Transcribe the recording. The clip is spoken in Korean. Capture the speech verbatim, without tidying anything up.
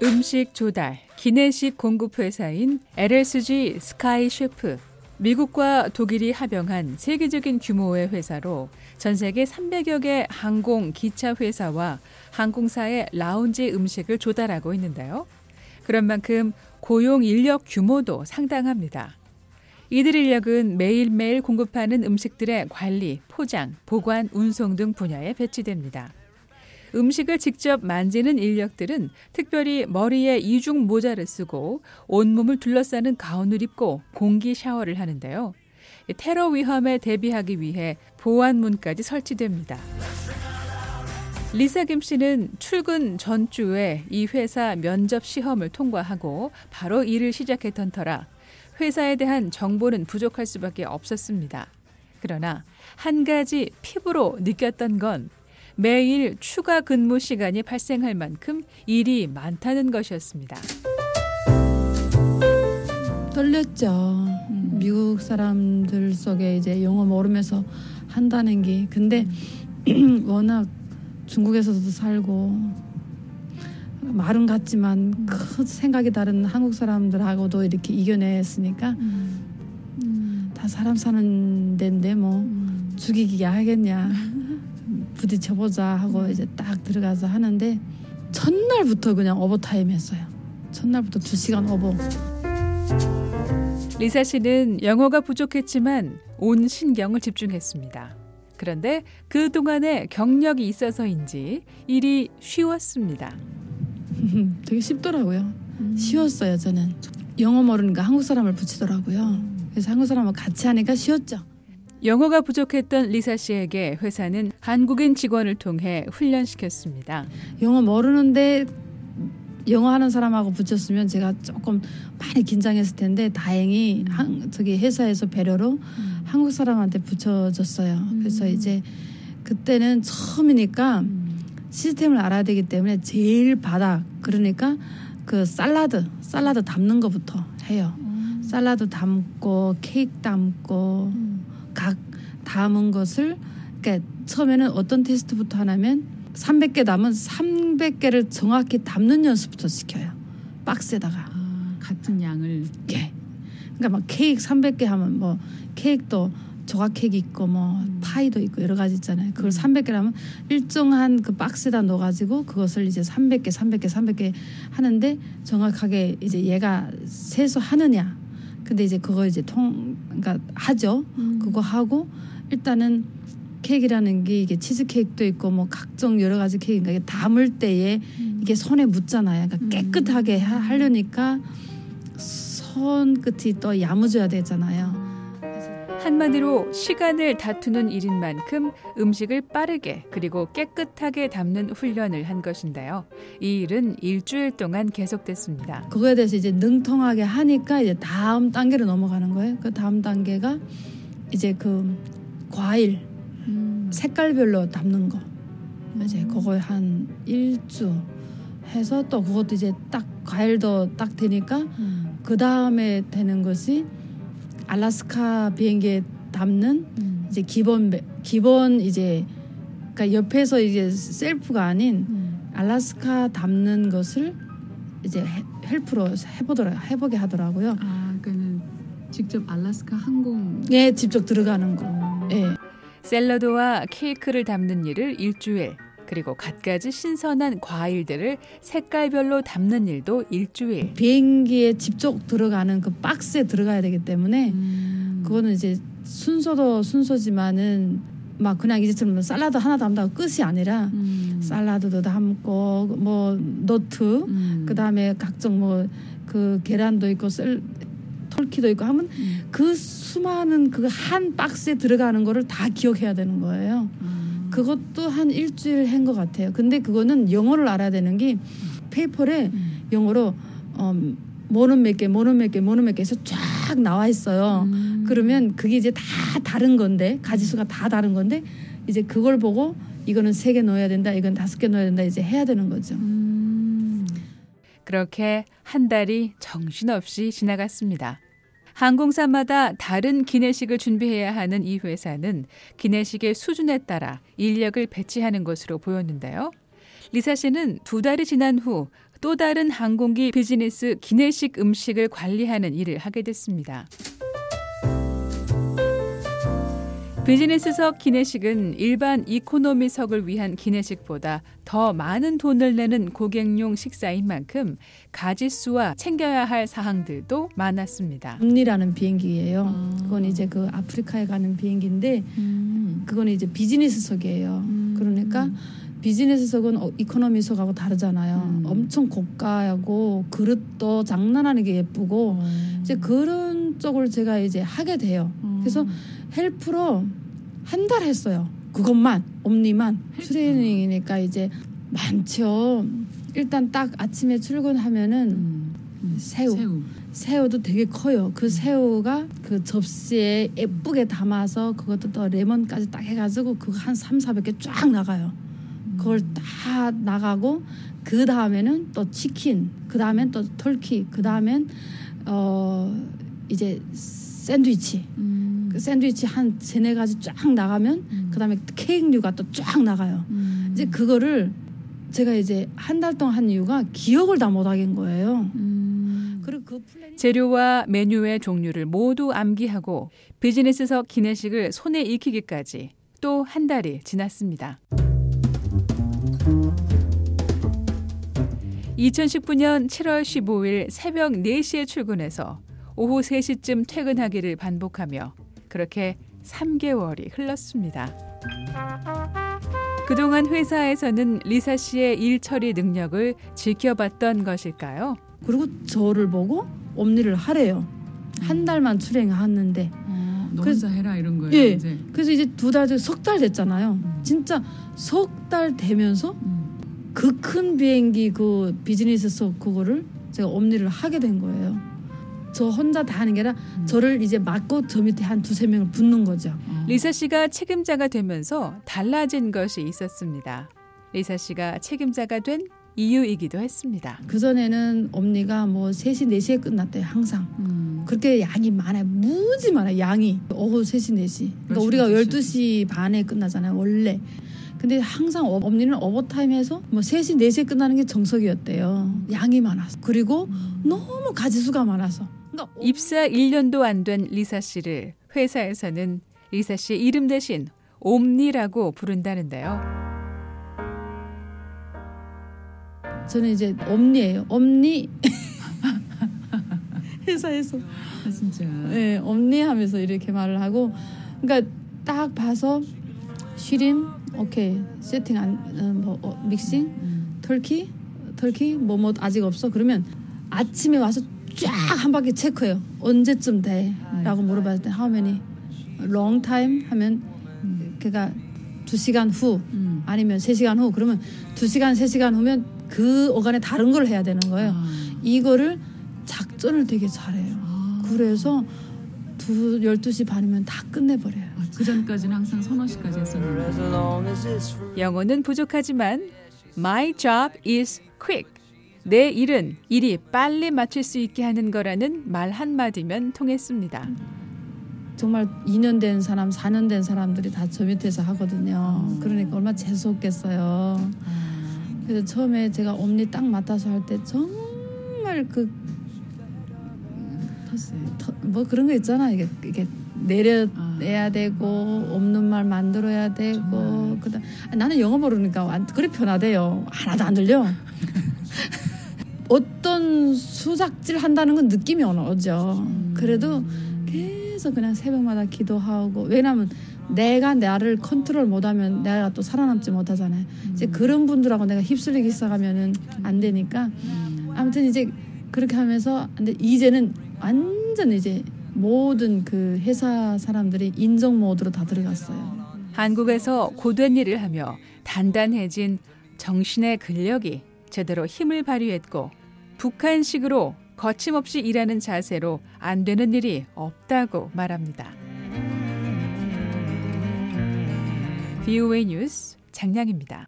음식 조달, 기내식 공급 회사인 엘에스지 스카이 셰프. 미국과 독일이 합영한 세계적인 규모의 회사로 전 세계 삼백여 개 항공, 기차 회사와 항공사의 라운지 음식을 조달하고 있는데요. 그런 만큼 고용 인력 규모도 상당합니다. 이들 인력은 매일매일 공급하는 음식들의 관리, 포장, 보관, 운송 등 분야에 배치됩니다. 음식을 직접 만지는 인력들은 특별히 머리에 이중 모자를 쓰고 온몸을 둘러싸는 가운을 입고 공기 샤워를 하는데요. 테러 위험에 대비하기 위해 보안문까지 설치됩니다. 리사 김 씨는 출근 전주에 이 회사 면접 시험을 통과하고 바로 일을 시작했던 터라 회사에 대한 정보는 부족할 수밖에 없었습니다. 그러나 한 가지 피부로 느꼈던 건 매일 추가 근무 시간이 발생할 만큼 일이 많다는 것이었습니다. 떨렸죠. 음. 미국 사람들 속에 이제 영어 모르면서 한다는 게. 근데 음. 워낙 중국에서도 살고 말은 같지만 음. 그 생각이 다른 한국 사람들하고도 이렇게 이겨냈으니까 음. 음. 다 사람 사는 데인데 뭐 음. 죽이기 하겠냐. 부딪혀보자 하고 음. 이제 딱 들어가서 하는데 첫날부터 그냥 오버타임 했어요. 첫날부터 두 시간 오버. 리사 씨는 영어가 부족했지만 온 신경을 집중했습니다. 그런데 그동안의 경력이 있어서인지 일이 쉬웠습니다. 되게 쉽더라고요. 음. 쉬웠어요. 저는. 영어 모르니까 한국 사람을 붙이더라고요. 그래서 한국 사람하고 같이 하니까 쉬웠죠. 영어가 부족했던 리사 씨에게 회사는 한국인 직원을 통해 훈련시켰습니다. 영어 모르는데 영어 하는 사람하고 붙였으면 제가 조금 많이 긴장했을 텐데 다행히 음. 한, 저기 회사에서 배려로 음. 한국 사람한테 붙여줬어요. 음. 그래서 이제 그때는 처음이니까 음. 시스템을 알아야 되기 때문에 제일 바닥 그러니까 그 샐러드 샐러드 담는 것부터 해요. 음. 샐러드 담고 케이크 담고 음. 각 담은 것을 그러니까 처음에는 어떤 테스트부터 하냐면 삼백 개 담은 삼백 개를 정확히 담는 연습부터 시켜요. 박스에다가. 아, 같은 양을. 예. 그러니까 막 케이크 삼백 개 하면 뭐 케이크도 조각 케이크 있고 뭐 음. 파이도 있고 여러 가지 있잖아요. 그걸 음. 삼백 개 하면 일정한 그 박스에다 넣어가지고 그것을 이제 삼백 개, 삼백 개, 삼백 개 하는데 정확하게 이제 얘가 세수하느냐. 근데 이제 그거 이제 통, 그러니까 하죠. 음. 그거 하고 일단은 케이크라는 게 이게 치즈 케이크도 있고 뭐 각종 여러 가지 케이크가 이게 담을 때에 음. 이게 손에 묻잖아요. 그러니까 깨끗하게 하, 하려니까 손 끝이 또 야무져야 되잖아요. 한마디로 시간을 다투는 일인 만큼 음식을 빠르게 그리고 깨끗하게 담는 훈련을 한 것인데요. 이 일은 일주일 동안 계속됐습니다. 그거에 대해서 이제 능통하게 하니까 이제 다음 단계로 넘어가는 거예요. 그 다음 단계가 이제 그 과일 음. 색깔별로 담는 거. 음. 이제 그거 한 일주 해서 또 그것도 이제 딱 과일도 딱 되니까 음. 그 다음에 되는 것이 알래스카 비행기에 담는 음. 이제 기본 기본 이제 그러니까 옆에서 이제 셀프가 아닌 음. 알래스카 담는 것을 이제 헬프로 해보더라 해보게 하더라고요. 아, 그는 직접 알래스카 항공. 예, 직접 들어가는 거. 음. 예. 샐러드와 케이크를 담는 일을 일주일. 그리고 갖가지 신선한 과일들을 색깔별로 담는 일도 일주일. 비행기에 직접 들어가는 그 박스에 들어가야 되기 때문에 음. 그거는 이제 순서도 순서지만은 막 그냥 이제처럼 샐러드 하나 담다가 끝이 아니라 음. 샐러드도 담고 뭐 너트 음. 그다음에 각종 뭐 그 계란도 있고 셀 털키도 있고 하면 음. 그 수많은 그 한 박스에 들어가는 거를 다 기억해야 되는 거예요. 음. 그것도 한 일주일 한 것 같아요. 근데 그거는 영어를 알아야 되는 게 페이퍼에 음. 영어로 어, 뭐는 몇 개, 뭐는 몇 개, 뭐는 몇 개 해서 쫙 나와 있어요. 음. 그러면 그게 이제 다 다른 건데 가지수가 다 다른 건데 이제 그걸 보고 이거는 세 개 넣어야 된다, 이건 다섯 개 넣어야 된다 이제 해야 되는 거죠. 음. 그렇게 한 달이 정신없이 지나갔습니다. 항공사마다 다른 기내식을 준비해야 하는 이 회사는 기내식의 수준에 따라 인력을 배치하는 것으로 보였는데요. 리사 씨는 두 달이 지난 후 또 다른 항공기 비즈니스 기내식 음식을 관리하는 일을 하게 됐습니다. 비즈니스석 기내식은 일반 이코노미석을 위한 기내식보다 더 많은 돈을 내는 고객용 식사인 만큼 가짓수와 챙겨야 할 사항들도 많았습니다. 옴니라는 비행기예요. 아. 그건 이제 그 아프리카에 가는 비행기인데 음. 그건 이제 비즈니스석이에요. 음. 그러니까 비즈니스석은 이코노미석하고 다르잖아요. 음. 엄청 고가하고 그릇도 장난 아니게 예쁘고 음. 이제 그런 쪽을 제가 이제 하게 돼요. 음. 그래서 헬프로 한 달 했어요. 그것만 옴니만 트레이닝이니까 이제 많죠. 일단 딱 아침에 출근하면은 음. 음. 새우. 새우 새우도 되게 커요. 그 새우가 그 접시에 예쁘게 담아서 그것도 또 레몬까지 딱 해가지고 그거 한 삼사백 개 쫙 나가요. 그걸 다 나가고 그 다음에는 또 치킨, 그 다음엔 또 터키, 그 다음엔 어 이제 샌드위치, 음. 그 샌드위치 한 세네 가지 쫙 나가면 음. 그 다음에 케이크류가 또 쫙 나가요. 음. 이제 그거를 제가 이제 한 달 동안 한 이유가 기억을 다 못 하겠는 거예요. 음. 그리고 그 플랜이... 재료와 메뉴의 종류를 모두 암기하고 비즈니스석 기내식을 손에 익히기까지 또 한 달이 지났습니다. 이천십구 년 칠월 십오일 새벽 네 시에 출근해서 오후 세 시쯤 퇴근하기를 반복하며 그렇게 삼 개월이 흘렀습니다. 그동안 회사에서는 리사 씨의 일 처리 능력을 지켜봤던 것일까요? 그리고 저를 보고 옴니를 하래요. 한 달만 출행하는데 어, 너 혼자 해라 이런 거예요. 예. 이제. 그래서 이제 두 달, 석 달 됐잖아요. 음. 진짜 석 달 되면서 음. 그 큰 비행기 그 비즈니스석 그거를 제가 옴니를 하게 된 거예요. 저 혼자 다 하는 게 아니라 음. 저를 이제 맡고 저 밑에 한 두세 명을 붙는 거죠. 어. 리사 씨가 책임자가 되면서 달라진 것이 있었습니다. 리사 씨가 책임자가 된 이유이기도 했습니다. 그전에는 옴니가 뭐 세 시, 네 시에 끝났대요. 항상. 음. 그렇게 양이 많아요. 무지 많아요. 양이. 오후 세 시, 네 시. 그러니까 우리가 열두 시 반에 끝나잖아요. 원래. 근데 항상 옴니는 오버타임해서 뭐 세 시, 네 시에 끝나는 게 정석이었대요. 양이 많아서. 그리고 음. 너무 가지수가 많아서. 그러니까 입사 일 년도 안 된 리사 씨를 회사에서는 리사 씨의 이름 대신 옴니라고 부른다는데요. 저는 이제 옴니예요. 옴니. 회사에서. 아, 진짜. 네, 옴니 하면서 이렇게 말을 하고. 그러니까 딱 봐서 쉬림, 오케이, 세팅 안, 어, 뭐 어, 믹싱, 음. 터키, 터키, 뭐 뭐 아직 없어. 그러면 아침에 와서 쫙 한 바퀴 체크해요. 언제쯤 돼? 라고 물어봤을 때 how many? long time 하면 음. 걔가 두 시간 후 음. 아니면 세 시간 후 그러면 두 시간, 세 시간 후면 그 어간에 다른 걸 해야 되는 거예요. 아. 이거를 작전을 되게 잘해요. 아. 그래서 두, 열두 시 반이면 다 끝내버려요. 아, 그 전까지는 항상 서너 시까지 했었는데. 영어는 부족하지만 My job is quick. 내 일은 일이 빨리 마칠 수 있게 하는 거라는 말 한마디면 통했습니다. 정말 이 년 된 사람, 사 년 된 사람들이 다 저 밑에서 하거든요. 그러니까 얼마나 재수없겠어요. 그래서 처음에 제가 옴니 딱 맡아서 할 때 정말 그 터, 뭐 그런 거 있잖아. 이게 이게 내려내야 되고 없는 말 만들어야 되고 그다음 나는 영어 모르니까 그래 편하대요. 하나도 안 들려. 어떤 수작질 한다는 건 느낌이 오죠. 그래도 계속 그냥 새벽마다 기도하고 왜냐하면 내가 나를 컨트롤 못하면 내가 또 살아남지 못하잖아요. 이제 그런 분들하고 내가 휩쓸리기 시작하면은 안 되니까 아무튼 이제 그렇게 하면서 근데 이제는 완전 이제 모든 그 회사 사람들이 인정 모드로 다 들어갔어요. 한국에서 고된 일을 하며 단단해진 정신의 근력이 제대로 힘을 발휘했고 북한식으로 거침없이 일하는 자세로 안 되는 일이 없다고 말합니다. 브이오에이 뉴스 장량입니다.